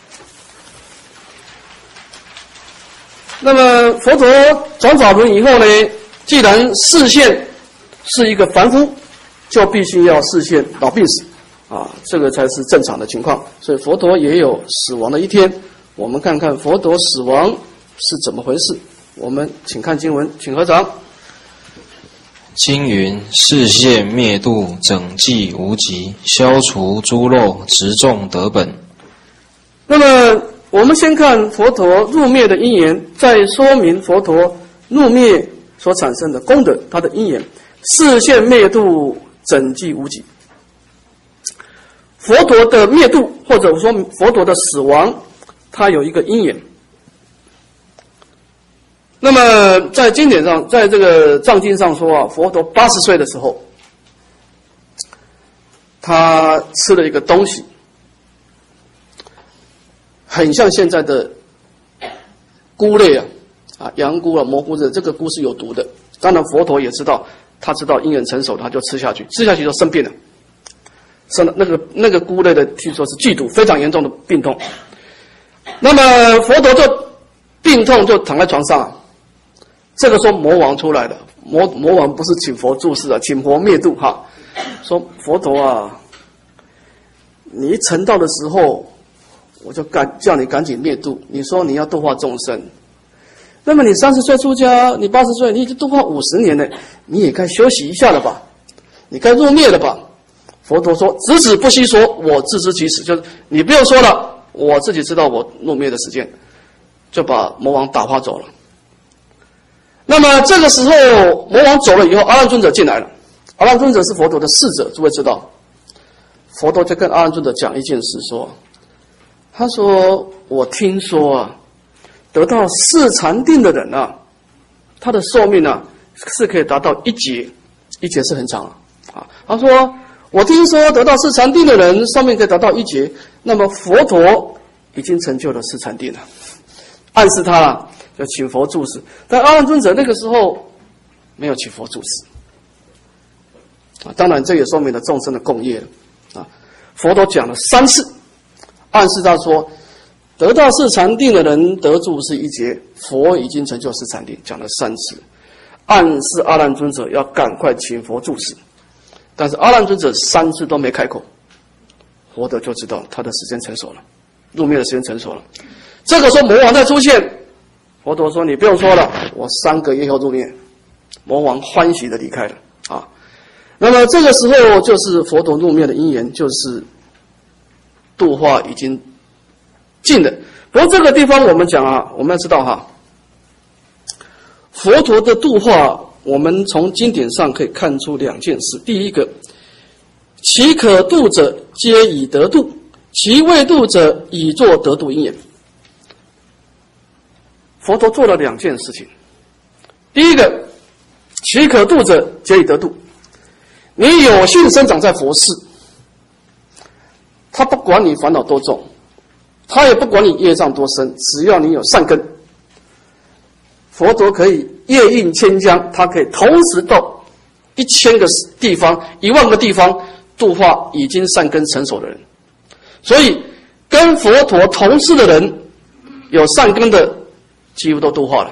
那么佛陀转法轮以后呢，既然示现是一个凡夫，就必须要示现老病死啊，这个才是正常的情况。所以佛陀也有死亡的一天。我们看看佛陀死亡是怎么回事。我们请看经文，请合掌。 经云：示现灭度，整济无极，消除诸漏，直众得本。 那么我们先看佛陀入灭的因缘，再说明佛陀入灭所产生的功德，它的因缘。示现灭度，整济无极。佛陀的灭度，或者说佛陀的死亡，它有一个因缘。 那么在经典上，在这个藏经上说啊，佛陀八十岁的时候，他吃了一个东西，很像现在的菇类啊，啊羊菇啊、蘑菇的，这个菇是有毒的。当然佛陀也知道，他知道因缘成熟，他就吃下去，吃下去就生病了，生了那个那个菇类的，听说是剧毒，非常严重的病痛。那么佛陀就病痛就躺在床上啊，这个时候魔王出来了，魔魔王不是请佛住世啊，请佛灭度哈。说佛陀啊，你一成道的时候，我就赶叫你赶紧灭度。你说你要度化众生，那么你三十岁出家，你八十岁，你已经度化五十年了，你也该休息一下了吧？你该入灭了吧？佛陀说：“子子不悉说，我自知其死。”就是你不用说了，我自己知道我入灭的时间，就把魔王打发走了。那么这个时候，魔王走了以后，阿难尊者进来了。阿难尊者是佛陀的侍者，诸位知道。佛陀就跟阿难尊者讲一件事，说：“他说我听说啊，得到四禅定的人啊，他的寿命啊是可以达到一劫，一劫是很长啊。啊他说我听说得到四禅定的人寿命可以达到一劫，那么佛陀已经成就了四禅定了，暗示他啊，就请佛住世。但阿难尊者那个时候没有请佛住世。”啊，当然这也说明了众生的共业了啊。佛陀讲了三次，暗示他说，得到四禅定的人得住是一劫，佛已经成就四禅定，讲了三次，暗示阿难尊者要赶快请佛住世。但是阿难尊者三次都没开口，佛陀就知道他的时间成熟了，入灭的时间成熟了。这个时候魔王再出现，佛陀说：“你不用说了，我三个月后入灭。”魔王欢喜的离开了啊。那么这个时候就是佛陀入灭的因缘，就是度化已经尽了。不过这个地方我们讲啊，我们要知道哈，佛陀的度化，我们从经典上可以看出两件事。第一个，其可度者皆以得度，其未度者以作得度因缘。佛陀做了两件事情。第一个，其可度者皆以得度。你有幸生长在佛寺，他不管你烦恼多重，他也不管你业障多深，只要你有善根，佛陀可以夜运千江，他可以同时到一千个地方、一万个地方度化已经善根成熟的人。所以跟佛陀同事的人，有善根的几乎都度化了。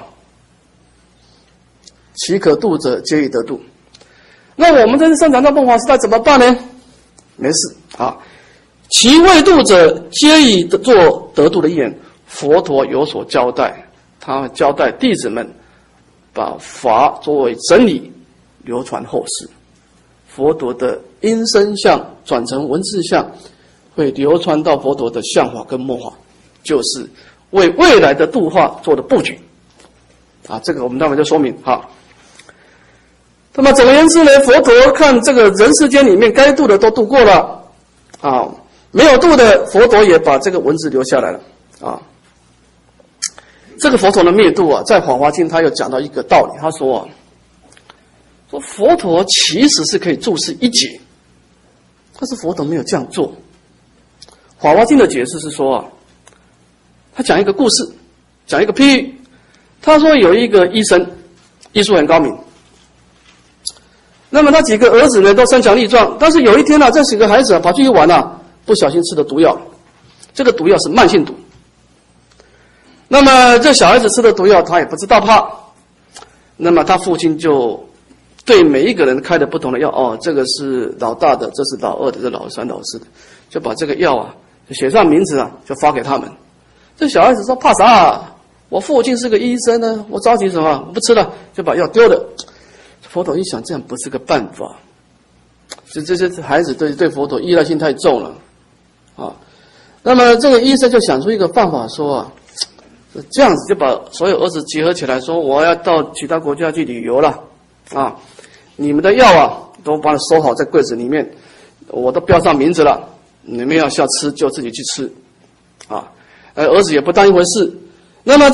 其可度者皆以得度。那我们这是上长到梦华时代怎么办呢？没事啊，其未度者皆以做得度的因缘。佛陀有所交代，他交代弟子们把法作为真理流传后世。佛陀的音声相转成文字相，会流传到佛陀的相法跟末法，就是为未来的度化做的布局啊。这个我们待会就说明哈。那么总而言之呢，佛陀看这个人世间里面该度的都度过了啊，没有度的佛陀也把这个文字留下来了啊。这个佛陀的灭度啊，在《法华经》他有讲到一个道理，他说啊，说佛陀其实是可以住世一劫，但是佛陀没有这样做。《法华经》的解释是说啊，他讲一个故事，讲一个譬喻。他说有一个医生，医术很高明。那么他几个儿子呢都身强力壮，但是有一天啊，这几个孩子啊跑出去玩啊，不小心吃了毒药，这个毒药是慢性毒。那么这小孩子吃了毒药，他也不知道怕。那么他父亲就对每一个人开的不同的药，哦，这个是老大的，这是老二的，这是老三、老四的，就把这个药啊就写上名字啊，就发给他们。这小孩子说：“怕啥啊？我父亲是个医生呢，我着急什么？我不吃了，就把药丢了。”佛陀一想，这样不是个办法，这这些孩子对对佛陀依赖性太重了啊。那么这个医生就想出一个办法，说啊，这样子就把所有儿子集合起来，说我要到其他国家去旅游了啊，你们的药啊都帮你收好在柜子里面，我都标上名字了，你们要是要吃就自己去吃啊。呃，儿子也不当一回事。那么这个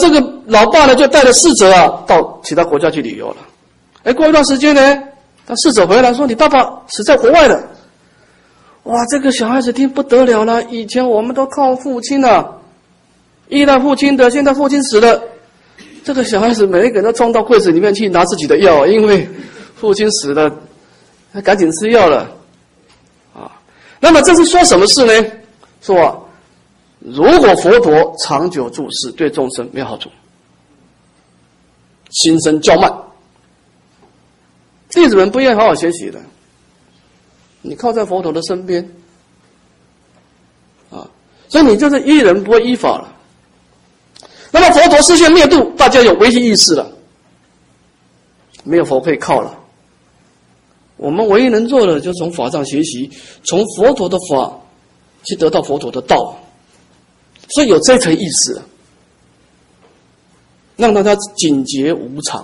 老爸呢就带着侍者啊到其他国家去旅游了。哎，过一段时间呢，他侍者回来说：“你爸爸死在国外了。”哇，这个小孩子听不得了了。以前我们都靠父亲啊，依赖父亲的，现在父亲死了，这个小孩子每一个人都冲到柜子里面去拿自己的药，因为父亲死了，他赶紧吃药了。啊，那么这是说什么事呢？说啊，如果佛陀长久住世，对众生没有好处，心生骄慢，弟子们不愿意好好学习的。你靠在佛陀的身边，啊，所以你就是依人不会依法了。那么佛陀视线灭度，大家有危机意识了，没有佛可以靠了。我们唯一能做的，就是从法上学习，从佛陀的法去得到佛陀的道。所以有这层意识，让大家警觉无常。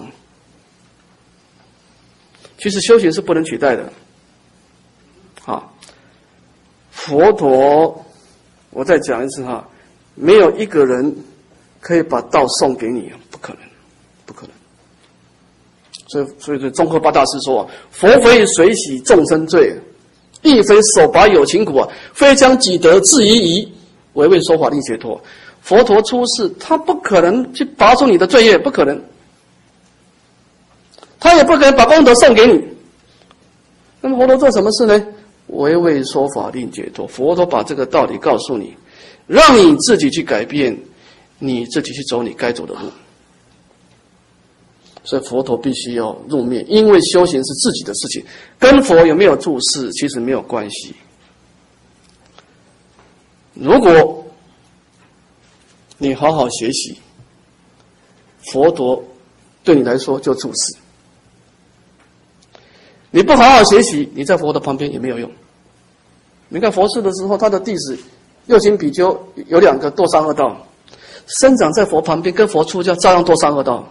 其实修行是不能取代的。啊，佛陀，我再讲一次哈，没有一个人可以把道送给你，不可能，不可能。所以，所以这宗喀巴大师说啊，佛非水洗众生罪，亦非手拔有情苦啊，非将己得自疑疑，唯为说法令解脱。佛陀出世，他不可能去拔出你的罪业，不可能，他也不可能把功德送给你。那么佛陀做什么事呢？唯为说法令解脱，佛陀把这个道理告诉你，让你自己去改变，你自己去走你该走的路。所以佛陀必须要入灭，因为修行是自己的事情，跟佛有没有住世其实没有关系。如果你好好学习，佛陀对你来说就住世。你不好好学习，你在佛的旁边也没有用。你看佛世的时候，他的弟子右行比丘有两个堕三恶道，生长在佛旁边，跟佛出家照样堕三恶道。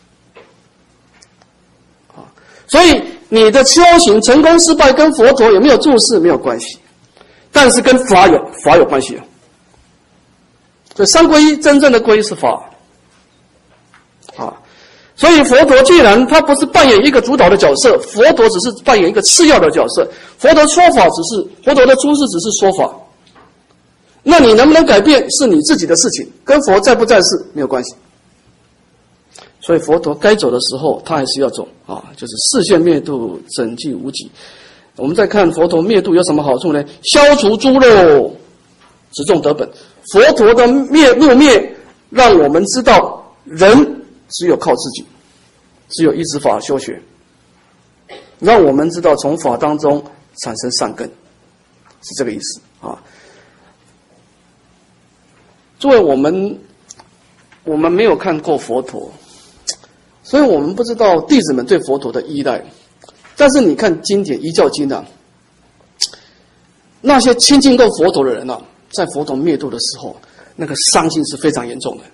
啊，所以你的修行成功失败跟佛陀有没有住世没有关系，但是跟法有法有关系。所以三皈依真正的皈依是法。啊。所以佛陀既然他不是扮演一个主导的角色，佛陀只是扮演一个次要的角色，佛陀说法只是佛陀的出世只是说法，那你能不能改变是你自己的事情，跟佛在不在世没有关系。所以佛陀该走的时候他还是要走啊，就是示现灭度，整济无极。我们再看佛陀灭度有什么好处呢？消除诸漏，直众得本。佛陀的灭入灭让我们知道人只有靠自己，只有依止法修学，让我们知道从法当中产生善根，是这个意思啊。诸位，我们我们没有看过佛陀，所以我们不知道弟子们对佛陀的依赖。但是你看经典《遗教经》啊，那些亲近过佛陀的人啊，在佛陀灭度的时候，那个伤心是非常严重的。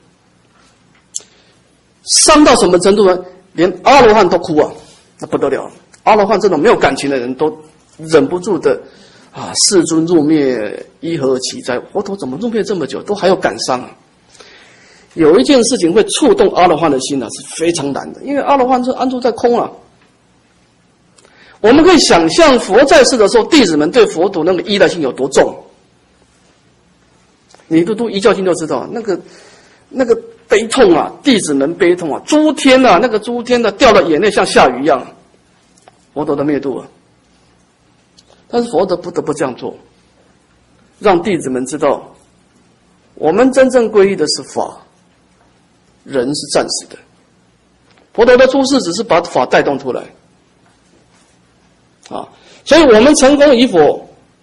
伤到什么程度呢？连阿罗汉都哭啊，那不得了！阿罗汉这种没有感情的人都忍不住的啊，世尊入灭，依何其哉？佛陀怎么入灭这么久，都还有感伤啊？有一件事情会触动阿罗汉的心啊，是非常难的，因为阿罗汉是安住在空啊。我们可以想象佛在世的时候，弟子们对佛陀那个依赖性有多重。你读读《遗教经》就知道，那个那个。悲痛啊，弟子们悲痛啊，诸天啊，那个诸天的、啊、掉了眼泪像下雨一样，佛陀的灭度啊。但是佛陀不得不这样做，让弟子们知道，我们真正皈依的是法，人是暂时的。佛陀的出世只是把法带动出来，啊，所以我们成功与否，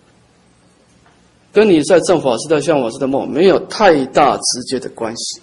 跟你在正法时代、相法时代梦没有太大直接的关系。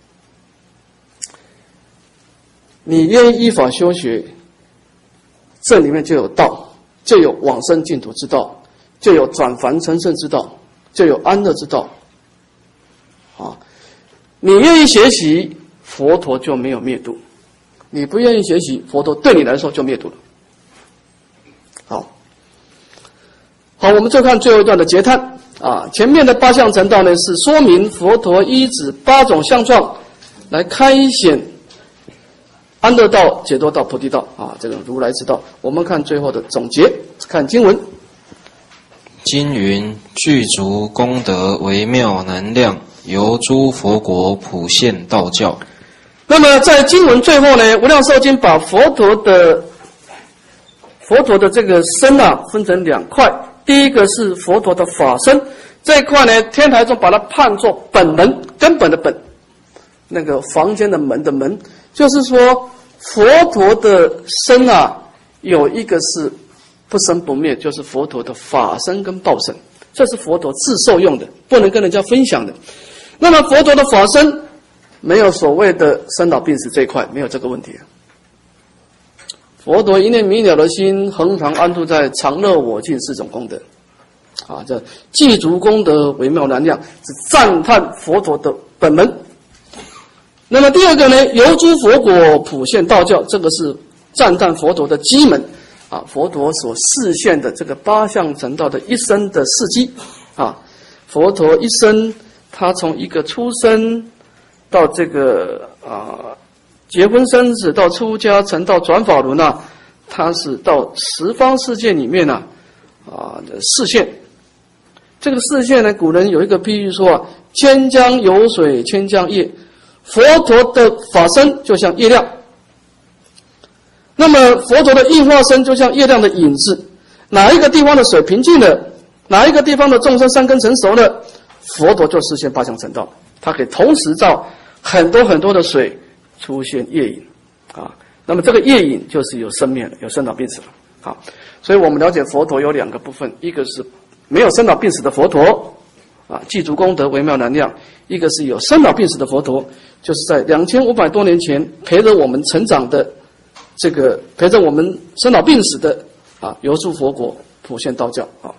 你愿意依法修学，这里面就有道，就有往生净土之道，就有转凡成圣之道，就有安乐之道。啊，你愿意学习，佛陀就没有灭度；你不愿意学习，佛陀对你来说就灭度了。好，好，我们再看最后一段的结叹啊。前面的八相成道呢，是说明佛陀依止八种相状来开显安乐道、解脱道、菩提道啊，这个如来之道。我们看最后的总结，看经文。 经云：具足功德微妙难量，由诸佛国普现道教。 那么在经文最后呢，无量寿经把佛陀的佛陀的这个身啊分成两块，第一个是佛陀的法身，这一块呢，天台宗把它判作本门，根本的本，那个房间的门的门，就是说佛陀的身啊，有一个是不生不灭，就是佛陀的法身跟报身，这是佛陀自受用的，不能跟人家分享的。那么佛陀的法身没有所谓的生老病死这一块，没有这个问题。佛陀一念明了的心，恒常安住在常乐我净四种功德，啊，这具足功德微妙难量，是赞叹佛陀的本门。那么第二个呢，由诸佛国普现道教，这个是赞叹佛陀的机门。啊，佛陀所示现的这个八相成道的一生的事迹啊，佛陀一生，他从一个出生到这个啊结婚生子，到出家成道转法轮啊，他是到十方世界里面啊啊的示现。这个示现呢，古人有一个譬喻说啊，千江有水千江夜，佛陀的法身就像月亮。那么佛陀的应化身就像月亮的影子，哪一个地方的水平静了，哪一个地方的众生善根成熟了，佛陀就实现八相成道，它可以同时照很多很多的水出现月影啊。那么这个月影就是有生灭了，有生老病死了啊。所以我们了解佛陀有两个部分，一个是没有生老病死的佛陀啊，具足功德微妙难量；一个是有生老病死的佛陀，就是在两千五百多年前陪着我们成长的。这个陪着我们生老病死的啊，由诸佛国普现道教啊。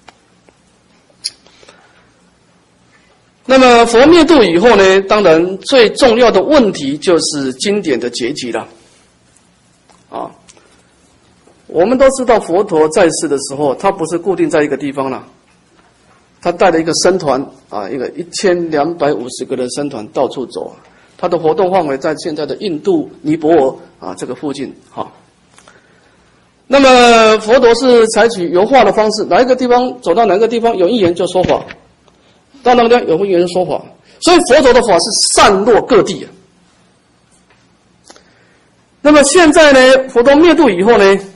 那么佛灭度以后呢，当然最重要的问题就是经典的结集了啊。我们都知道佛陀在世的时候，他不是固定在一个地方了，他带了一个僧团啊，一个一千两百五十个人僧团到处走啊。他的活动范围在现在的印度、尼泊尔啊这个附近哈。那么佛陀是采取游化的方式，哪一个地方走到哪个地方有因缘就说法，到那个地方有因缘说法，所以佛陀的法是散落各地啊。那么现在呢，佛陀灭度以后呢，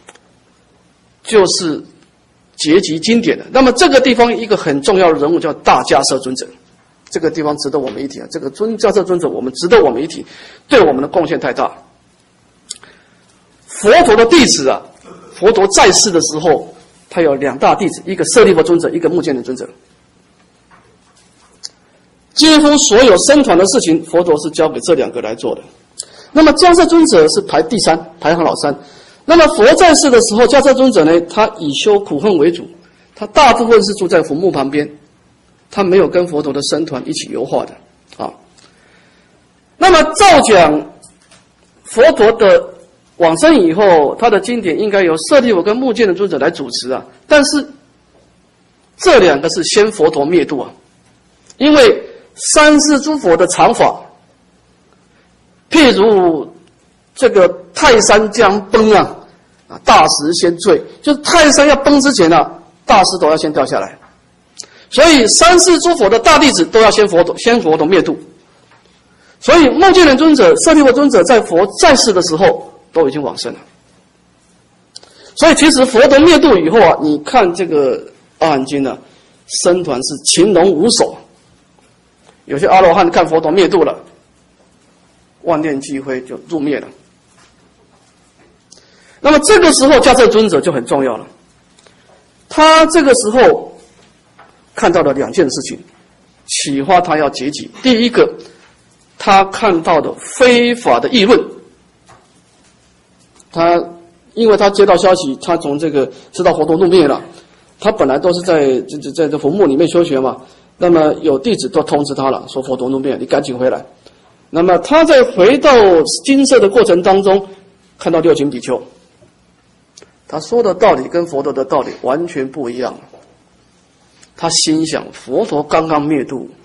就是结集经典的。那么这个地方一个很重要的人物叫大迦叶尊者。这个地方值得我们一提啊！这个尊迦叶尊者，我们值得我们一提，对我们的贡献太大。佛陀的弟子啊，佛陀在世的时候，他有两大弟子，一个舍利弗尊者，一个目犍连尊者。几乎所有僧团的事情，佛陀是交给这两个来做的。那么迦叶尊者是排第三，排行老三。那么佛在世的时候，迦叶尊者呢，他以修苦恨为主，他大部分是住在坟墓旁边。他没有跟佛陀的僧团一起游化的啊。那么照讲，佛陀的往生以后，他的经典应该由舍利弗跟目犍连尊者来主持啊。但是这两个是先佛陀灭度啊，因为三世诸佛的常法，譬如这个泰山将崩啊，啊大石先坠，就是泰山要崩之前啊，大石头要先掉下来。所以三世诸佛的大弟子都要先佛陀先佛陀灭度，所以目犍连尊者、舍利弗尊者在佛在世的时候都已经往生了。所以其实佛陀灭度以后啊，你看这个阿含经呢，僧团是群龙无首，有些阿罗汉看佛陀灭度了，万念俱灰就入灭了。那么这个时候迦叶尊者就很重要了，他这个时候看到了两件事情，启发他要结集。第一个，他看到的非法的议论，他因为他接到消息，他从这个知道佛陀入灭了，他本来都是在这这在这坟墓里面修学嘛，那么有弟子都通知他了，说佛陀入灭，你赶紧回来。那么他在回到精舍的过程当中，看到六群比丘，他说的道理跟佛陀的道理完全不一样。他心想，佛陀刚刚灭度，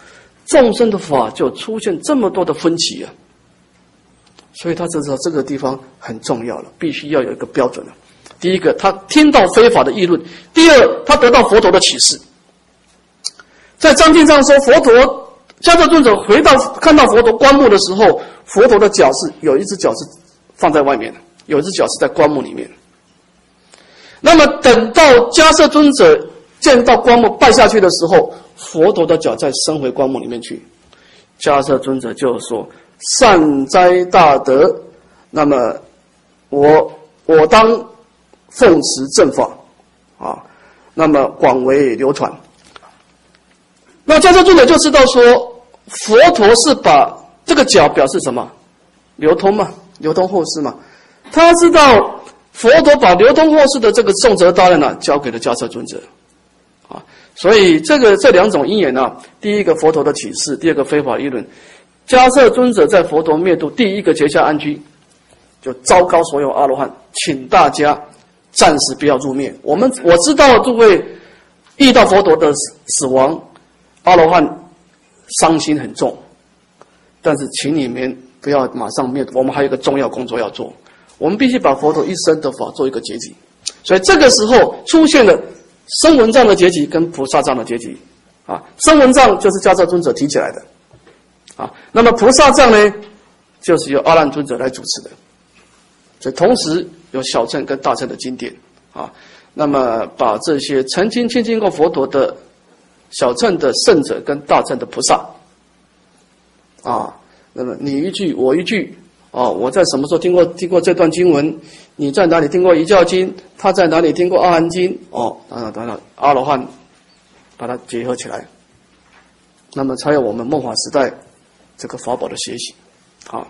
众生的法就出现这么多的分歧啊。所以他知道这个地方很重要了，必须要有一个标准了。第一个，他听到非法的议论；第二，他得到佛陀的启示。在章经上说，佛陀迦叶尊者回到看到佛陀棺木的时候，佛陀的脚是有一只脚是放在外面的，有一只脚是在棺木里面。那么等到迦叶尊者见到棺木拜下去的时候，佛陀的脚再伸回棺木里面去。迦叶尊者就说：善哉大德，那么我我当奉持正法啊，那么广为流传。那迦叶尊者就知道说，佛陀是把这个脚表示什么？流通嘛，流通后世嘛。他知道佛陀把流通后世的这个重责大任呢、啊，交给了迦叶尊者啊，所以这个这两种因缘呢、啊，第一个佛陀的启示，第二个非法议论。迦叶尊者在佛陀灭度第一个结下安居，就昭告所有阿罗汉，请大家暂时不要入灭。我们我知道诸位遇到佛陀的死亡，阿罗汉伤心很重，但是请你们不要马上灭度，我们还有一个重要工作要做，我们必须把佛陀一生的法做一个结集。所以这个时候出现了声闻藏的结集跟菩萨藏的结集啊，声闻藏就是迦叶尊者提起来的。啊，那么菩萨藏呢，就是由阿难尊者来主持的，所以同时有小乘跟大乘的经典啊。那么把这些曾经亲近过佛陀的小乘的圣者跟大乘的菩萨啊，那么你一句我一句哦，我在什么时候听过听过这段经文？你在哪里听过遗教经？他在哪里听过阿含经？哦，当然当然，阿罗汉把它结合起来，那么才有我们末法时代这个法宝的学习，啊，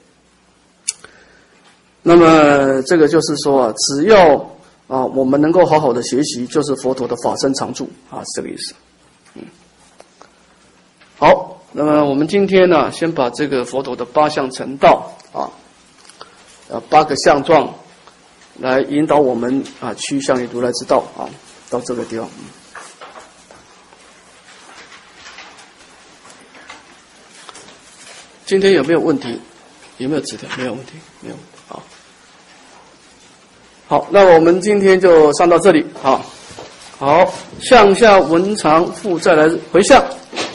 那么这个就是说啊，只要啊我们能够好好的学习，就是佛陀的法身常住啊，是这个意思。嗯，好，那么我们今天呢，先把这个佛陀的八相成道啊，呃八个相状来引导我们啊趋向于如来之道啊，到这个地方。嗯今天有没有问题？有没有纸条？没有问题，没有。好，好，那我们今天就上到这里。好，好，向下文长复再来回向。